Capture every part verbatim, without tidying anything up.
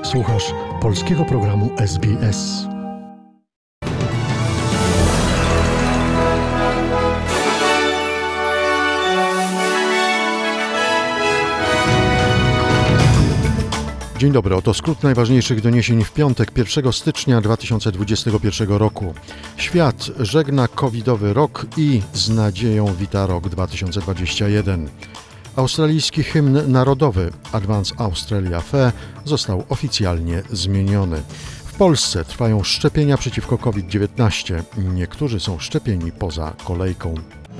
Słuchasz polskiego programu S B S. Dzień dobry, oto skrót najważniejszych doniesień w piątek, pierwszego stycznia dwa tysiące dwudziestego pierwszego roku. Świat żegna covidowy rok i z nadzieją wita rok dwa tysiące dwudziesty pierwszy. Australijski hymn narodowy Advance Australia Fair został oficjalnie zmieniony. W Polsce trwają szczepienia przeciwko COVID dziewiętnaście. Niektórzy są szczepieni poza kolejką.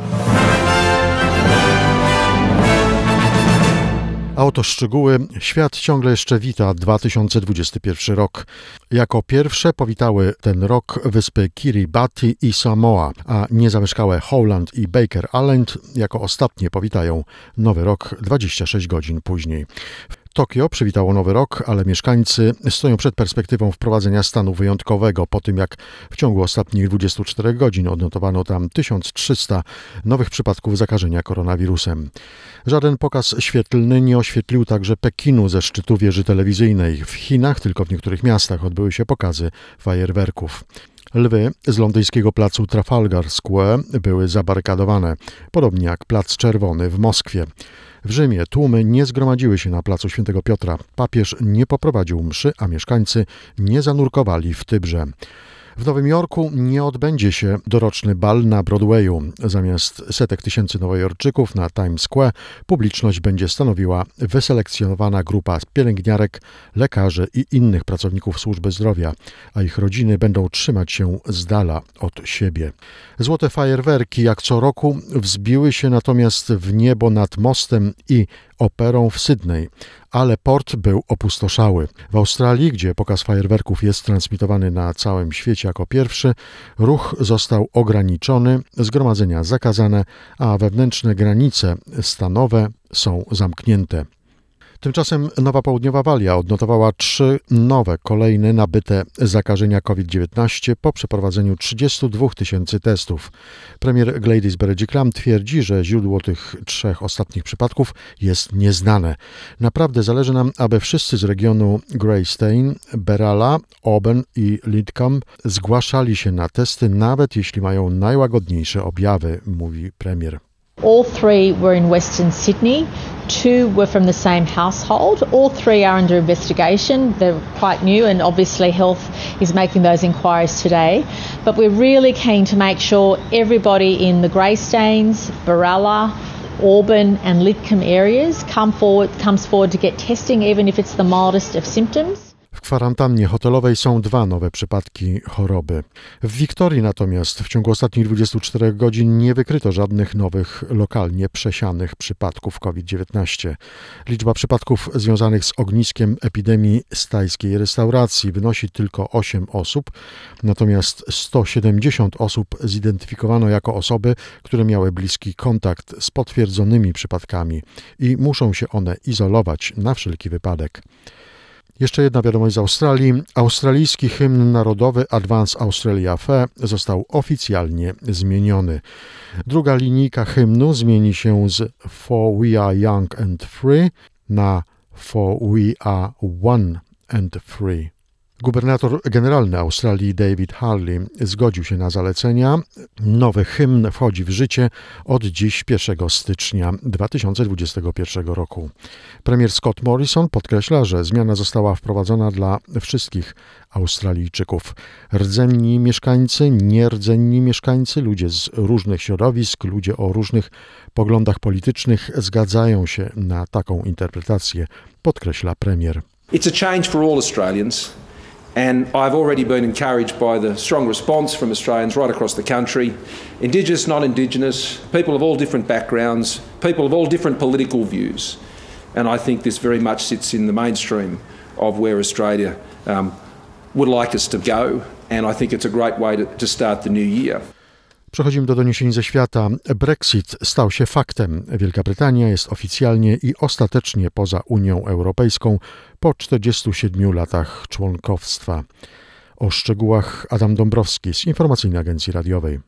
A oto szczegóły. Świat ciągle jeszcze wita dwa tysiące dwudziesty pierwszy rok. Jako pierwsze powitały ten rok wyspy Kiribati i Samoa, a niezamieszkałe Howland i Baker Island jako ostatnie powitają nowy rok dwadzieścia sześć godzin później. Tokio przywitało nowy rok, ale mieszkańcy stoją przed perspektywą wprowadzenia stanu wyjątkowego po tym, jak w ciągu ostatnich dwudziestu czterech godzin odnotowano tam tysiąc trzysta nowych przypadków zakażenia koronawirusem. Żaden pokaz świetlny nie oświetlił także Pekinu ze szczytu wieży telewizyjnej. W Chinach, tylko w niektórych miastach, odbyły się pokazy fajerwerków. Lwy z londyńskiego placu Trafalgar Square były zabarykadowane, podobnie jak Plac Czerwony w Moskwie. W Rzymie tłumy nie zgromadziły się na placu Świętego Piotra. Papież nie poprowadził mszy, a mieszkańcy nie zanurkowali w Tybrze. W Nowym Jorku nie odbędzie się doroczny bal na Broadwayu. Zamiast setek tysięcy nowojorczyków na Times Square publiczność będzie stanowiła wyselekcjonowana grupa pielęgniarek, lekarzy i innych pracowników służby zdrowia, a ich rodziny będą trzymać się z dala od siebie. Złote fajerwerki jak co roku wzbiły się natomiast w niebo nad mostem i operą w Sydney, ale port był opustoszały. W Australii, gdzie pokaz fajerwerków jest transmitowany na całym świecie jako pierwszy, ruch został ograniczony, zgromadzenia zakazane, a wewnętrzne granice stanowe są zamknięte. Tymczasem Nowa Południowa Walia odnotowała trzy nowe, kolejne nabyte zakażenia COVID dziewiętnaście po przeprowadzeniu trzydziestu dwóch tysięcy testów. Premier Gladys Berejiklian twierdzi, że źródło tych trzech ostatnich przypadków jest nieznane. Naprawdę zależy nam, aby wszyscy z regionu Greystein, Berala, Auburn i Lidcombe zgłaszali się na testy, nawet jeśli mają najłagodniejsze objawy, mówi premier. All three were in Western Sydney. Two were from the same household. All three are under investigation. They're quite new and obviously health is making those inquiries today. But we're really keen to make sure everybody in the Greystanes, Berala, Auburn and Lidcombe areas come forward, comes forward to get testing even if it's the mildest of symptoms. W kwarantannie hotelowej są dwa nowe przypadki choroby. W Wiktorii natomiast w ciągu ostatnich dwudziestu czterech godzin nie wykryto żadnych nowych, lokalnie przesianych przypadków COVID dziewiętnaście. Liczba przypadków związanych z ogniskiem epidemii z tajskiej restauracji wynosi tylko osiem osób, natomiast sto siedemdziesiąt osób zidentyfikowano jako osoby, które miały bliski kontakt z potwierdzonymi przypadkami i muszą się one izolować na wszelki wypadek. Jeszcze jedna wiadomość z Australii. Australijski hymn narodowy Advance Australia Fair został oficjalnie zmieniony. Druga linijka hymnu zmieni się z For We Are Young and Free na For We Are One and Free. Gubernator generalny Australii David Harley zgodził się na zalecenia. Nowy hymn wchodzi w życie od dziś pierwszego stycznia dwa tysiące dwudziestego pierwszego roku. Premier Scott Morrison podkreśla, że zmiana została wprowadzona dla wszystkich Australijczyków. Rdzenni mieszkańcy, nierdzenni mieszkańcy, ludzie z różnych środowisk, ludzie o różnych poglądach politycznych zgadzają się na taką interpretację, podkreśla premier. It's a change for all Australians. And I've already been encouraged by the strong response from Australians right across the country, Indigenous, non-Indigenous, people of all different backgrounds, people of all different political views. And I think this very much sits in the mainstream of where Australia um, would like us to go. And I think it's a great way to, to start the new year. Przechodzimy do doniesień ze świata. Brexit stał się faktem. Wielka Brytania jest oficjalnie i ostatecznie poza Unią Europejską po czterdziestu siedmiu latach członkowstwa. O szczegółach Adam Dąbrowski z Informacyjnej Agencji Radiowej.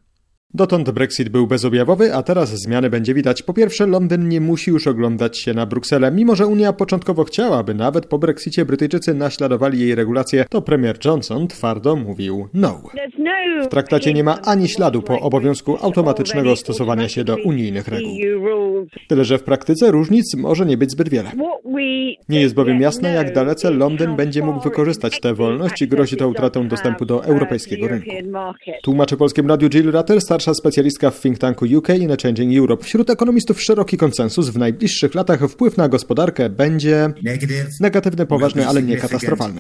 Dotąd Brexit był bezobjawowy, a teraz zmiany będzie widać. Po pierwsze, Londyn nie musi już oglądać się na Brukselę. Mimo że Unia początkowo chciała, by nawet po Brexicie Brytyjczycy naśladowali jej regulacje, to premier Johnson twardo mówił no. W traktacie nie ma ani śladu po obowiązku automatycznego stosowania się do unijnych reguł. Tyle że w praktyce różnic może nie być zbyt wiele. Nie jest bowiem jasne, jak dalece Londyn będzie mógł wykorzystać tę wolność i grozi to utratą dostępu do europejskiego rynku. Tłumaczy Polskim Radiu Jill Rutter, starsza specjalistka w think tanku U K in a Changing Europe. Wśród ekonomistów szeroki konsensus. W najbliższych latach wpływ na gospodarkę będzie negatywny, poważny, ale nie katastrofalny.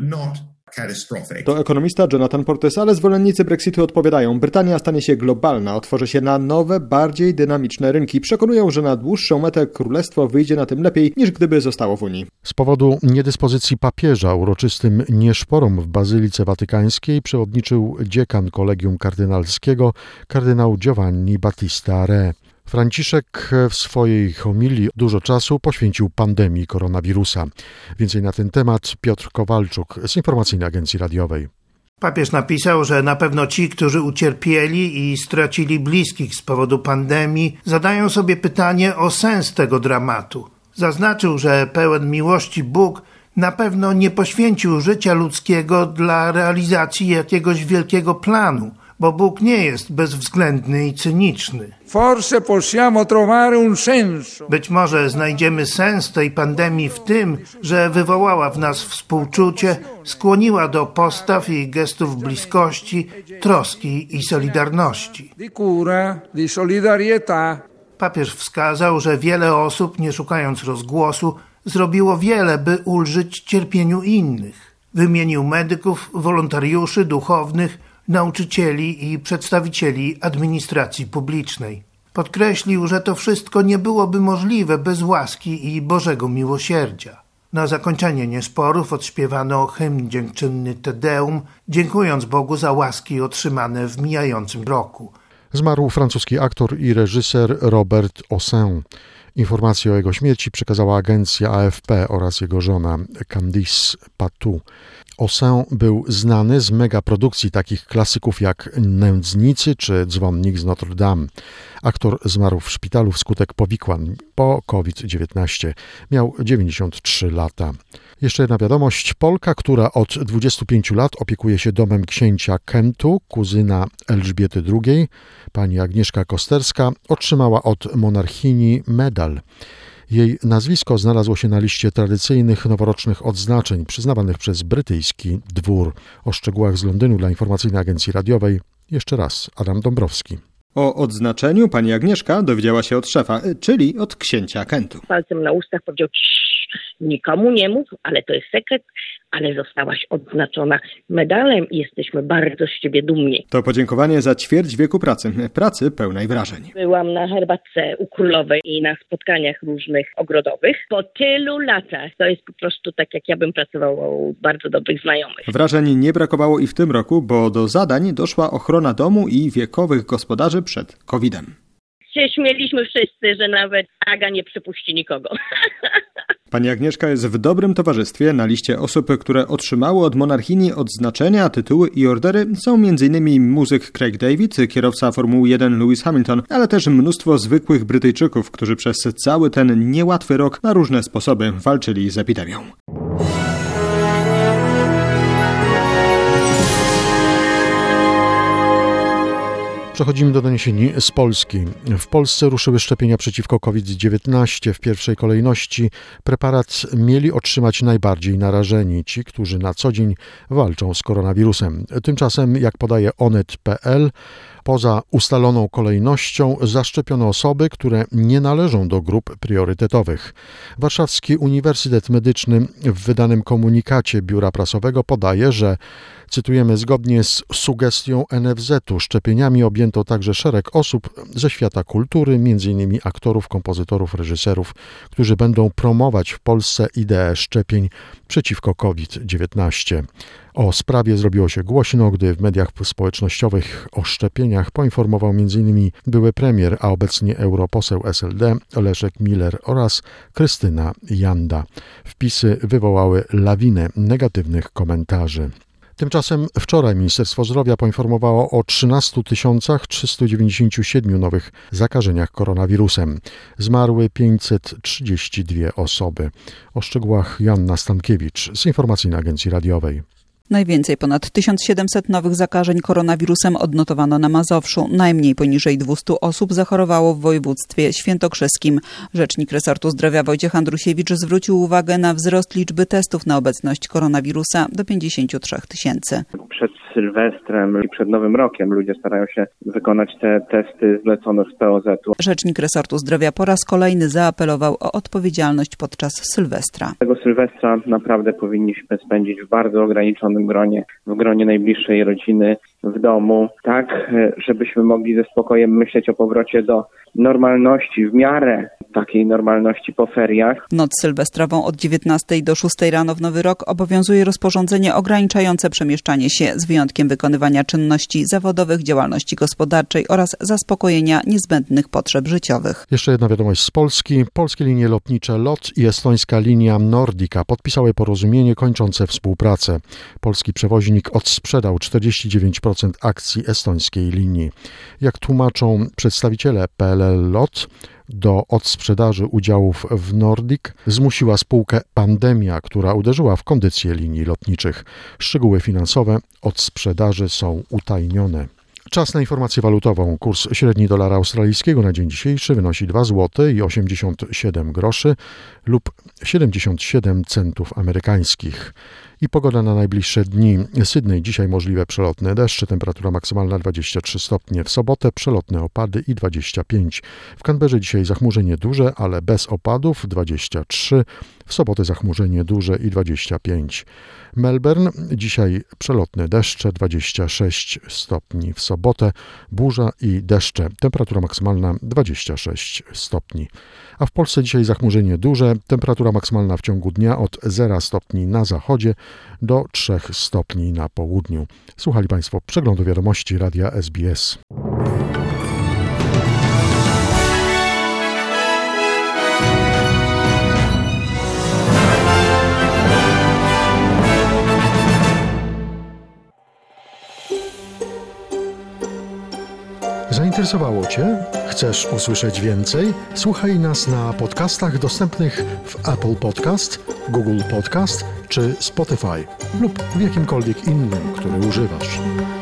To ekonomista Jonathan Portes, ale zwolennicy Brexitu odpowiadają. Brytania stanie się globalna, otworzy się na nowe, bardziej dynamiczne rynki. Przekonują, że na dłuższą metę królestwo wyjdzie na tym lepiej, niż gdyby zostało w Unii. Z powodu niedyspozycji papieża uroczystym nieszporom w Bazylice Watykańskiej przewodniczył dziekan Kolegium Kardynalskiego, kardynał Giovanni Battista Re. Franciszek w swojej homilii dużo czasu poświęcił pandemii koronawirusa. Więcej na ten temat Piotr Kowalczuk z Informacyjnej Agencji Radiowej. Papież napisał, że na pewno ci, którzy ucierpieli i stracili bliskich z powodu pandemii, zadają sobie pytanie o sens tego dramatu. Zaznaczył, że pełen miłości Bóg na pewno nie poświęcił życia ludzkiego dla realizacji jakiegoś wielkiego planu, bo Bóg nie jest bezwzględny i cyniczny. Forse possiamo trovare un senso. Być może znajdziemy sens tej pandemii w tym, że wywołała w nas współczucie, skłoniła do postaw i gestów bliskości, troski i solidarności. Di cura, di solidarietà. Papież wskazał, że wiele osób, nie szukając rozgłosu, zrobiło wiele, by ulżyć cierpieniu innych. Wymienił medyków, wolontariuszy, duchownych, nauczycieli i przedstawicieli administracji publicznej. Podkreślił, że to wszystko nie byłoby możliwe bez łaski i Bożego miłosierdzia. Na zakończenie niesporów odśpiewano hymn dziękczynny Te Deum, dziękując Bogu za łaski otrzymane w mijającym roku. Zmarł francuski aktor i reżyser Robert Hossein. Informację o jego śmierci przekazała agencja A F P oraz jego żona Candice Patou. Hossein był znany z megaprodukcji takich klasyków jak Nędznicy czy Dzwonnik z Notre Dame. Aktor zmarł w szpitalu wskutek powikłań po COVID dziewiętnaście. Miał dziewięćdziesiąt trzy lata. Jeszcze jedna wiadomość. Polka, która od dwudziestu pięciu lat opiekuje się domem księcia Kentu, kuzyna Elżbiety drugiej, pani Agnieszka Kosterska, otrzymała od monarchini medal. Jej nazwisko znalazło się na liście tradycyjnych noworocznych odznaczeń przyznawanych przez brytyjski dwór. O szczegółach z Londynu dla Informacyjnej Agencji Radiowej jeszcze raz Adam Dąbrowski. O odznaczeniu pani Agnieszka dowiedziała się od szefa, czyli od księcia Kentu. Palcem na ustach powiedział: nikomu nie mów, ale to jest sekret, ale zostałaś odznaczona medalem i jesteśmy bardzo z ciebie dumni. To podziękowanie za ćwierć wieku pracy, pracy pełnej wrażeń. Byłam na herbatce u królowej i na spotkaniach różnych ogrodowych. Po tylu latach to jest po prostu tak, jak ja bym pracowała u bardzo dobrych znajomych. Wrażeń nie brakowało i w tym roku, bo do zadań doszła ochrona domu i wiekowych gospodarzy przed kowidem. Się śmieliśmy wszyscy, że nawet Aga nie przypuści nikogo. Pani Agnieszka jest w dobrym towarzystwie. Na liście osób, które otrzymały od monarchini odznaczenia, tytuły i ordery są m.in. muzyk Craig David, kierowca Formuły jeden Lewis Hamilton, ale też mnóstwo zwykłych Brytyjczyków, którzy przez cały ten niełatwy rok na różne sposoby walczyli z epidemią. Przechodzimy do doniesień z Polski. W Polsce ruszyły szczepienia przeciwko COVID dziewiętnaście. W pierwszej kolejności preparat mieli otrzymać najbardziej narażeni, ci, którzy na co dzień walczą z koronawirusem. Tymczasem, jak podaje onet kropka pe el, poza ustaloną kolejnością zaszczepiono osoby, które nie należą do grup priorytetowych. Warszawski Uniwersytet Medyczny w wydanym komunikacie Biura Prasowego podaje, że, cytujemy, zgodnie z sugestią en ef zetu szczepieniami objęto także szereg osób ze świata kultury, m.in. aktorów, kompozytorów, reżyserów, którzy będą promować w Polsce ideę szczepień przeciwko COVID dziewiętnaście. O sprawie zrobiło się głośno, gdy w mediach społecznościowych o szczepieniach poinformował m.in. były premier, a obecnie europoseł es el de Leszek Miller oraz Krystyna Janda. Wpisy wywołały lawinę negatywnych komentarzy. Tymczasem wczoraj Ministerstwo Zdrowia poinformowało o trzynaście tysięcy trzysta dziewięćdziesiąt siedem nowych zakażeniach koronawirusem. Zmarły pięćset trzydzieści dwie osoby. O szczegółach Joanna Stankiewicz z informacyjnej agencji radiowej. Najwięcej, ponad tysiąc siedemset nowych zakażeń koronawirusem odnotowano na Mazowszu. Najmniej poniżej dwieście osób zachorowało w województwie świętokrzyskim. Rzecznik resortu zdrowia Wojciech Andrusiewicz zwrócił uwagę na wzrost liczby testów na obecność koronawirusa do pięćdziesiąt trzy tysięcy. Przed Sylwestrem i przed Nowym Rokiem ludzie starają się wykonać te testy zlecone z P O Z-u. Rzecznik resortu zdrowia po raz kolejny zaapelował o odpowiedzialność podczas Sylwestra. Tego Sylwestra naprawdę powinniśmy spędzić w bardzo ograniczonym gronie, w gronie najbliższej rodziny, w domu, tak żebyśmy mogli ze spokojem myśleć o powrocie do normalności, w miarę takiej normalności po feriach. W noc sylwestrową od dziewiętnastej do szóstej rano w Nowy Rok obowiązuje rozporządzenie ograniczające przemieszczanie się z wyjątkiem wykonywania czynności zawodowych, działalności gospodarczej oraz zaspokojenia niezbędnych potrzeb życiowych. Jeszcze jedna wiadomość z Polski. Polskie linie lotnicze LOT i estońska linia Nordica podpisały porozumienie kończące współpracę. Polski przewoźnik odsprzedał czterdzieści dziewięć procent akcji estońskiej linii. Jak tłumaczą przedstawiciele P L L LOT, do odsprzedaży udziałów w Nordic zmusiła spółkę pandemia, która uderzyła w kondycję linii lotniczych. Szczegóły finansowe odsprzedaży są utajnione. Czas na informację walutową. Kurs średni dolara australijskiego na dzień dzisiejszy wynosi dwa złote i osiemdziesiąt siedem groszy lub siedemdziesiąt siedem centów amerykańskich. I pogoda na najbliższe dni. Sydney dzisiaj możliwe przelotne deszcze, temperatura maksymalna dwadzieścia trzy stopnie. W sobotę przelotne opady i dwadzieścia pięć. W Canberrze dzisiaj zachmurzenie duże, ale bez opadów dwadzieścia trzy. W sobotę zachmurzenie duże i dwadzieścia pięć. Melbourne dzisiaj przelotne deszcze, dwadzieścia sześć stopni. W sobotę burza i deszcze, temperatura maksymalna dwadzieścia sześć stopni. A w Polsce dzisiaj zachmurzenie duże, temperatura maksymalna w ciągu dnia od zera stopni na zachodzie do trzech stopni na południu. Słuchali Państwo przeglądu wiadomości Radia S B S. Zainteresowało Cię? Chcesz usłyszeć więcej? Słuchaj nas na podcastach dostępnych w Apple Podcast, Google Podcast czy Spotify lub w jakimkolwiek innym, który używasz.